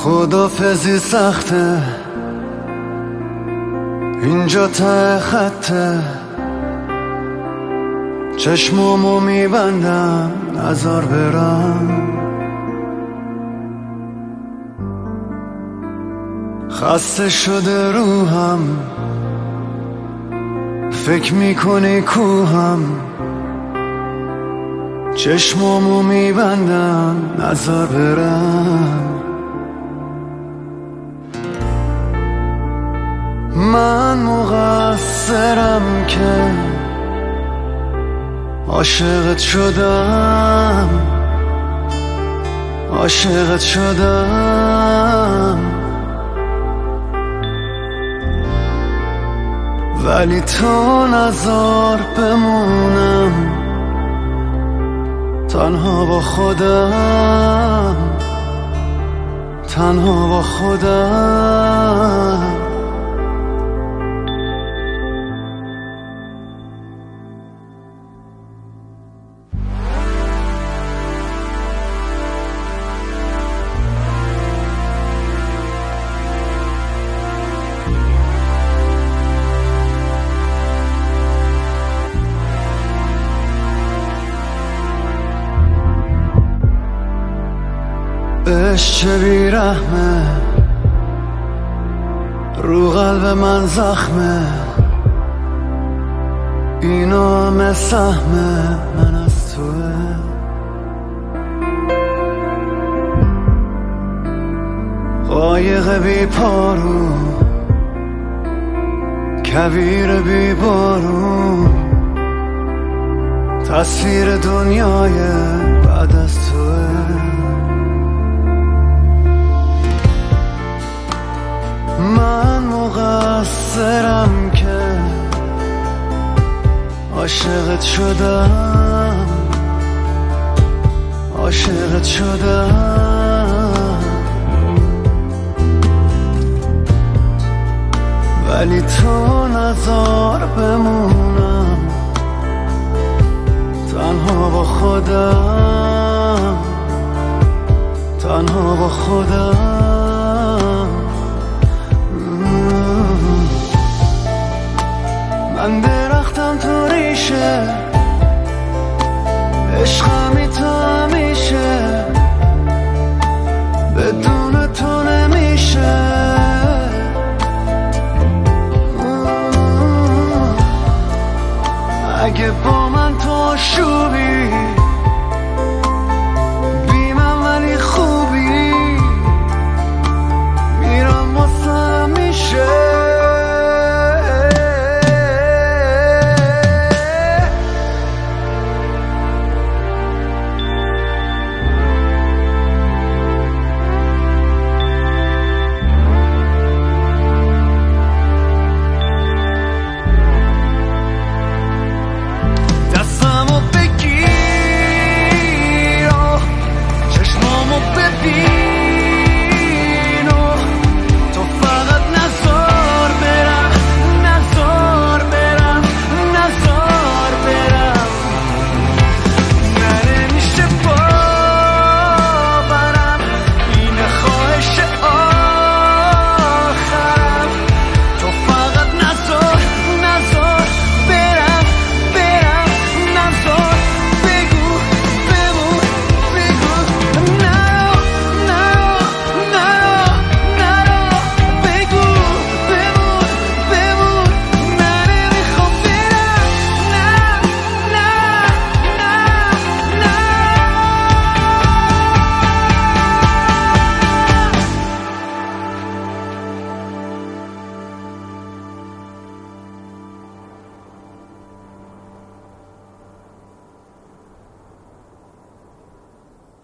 خدافزی سخته، اینجا ته خطه، چشمامو میبندم نزار برم. خسته شده روحم، فکر میکنی کوهم، چشمامو میبندم نزار برم. من مقصرم که عاشقت شدم، عاشقت شدم، ولی تو نذار بمونم تنها با خودم، تنها با خودم. عشق بیرحمه، رو قلب من زخمه، اینا همه سهمه من از توه. قایق بی پارو، کویر بی بارون، تصویر دنیای بعد از توه. من مقصرم که عاشقت شدم، عاشقت شدم، ولی تو نذار بمونم تنها با خودم، تنها با خودم. من درختم تو ریشه، عشقمی تو همیشه، بدون تو نمیشه. اگه با من تو آشوبی، بی من ولی خوبی، میرم واسه همیشه. Be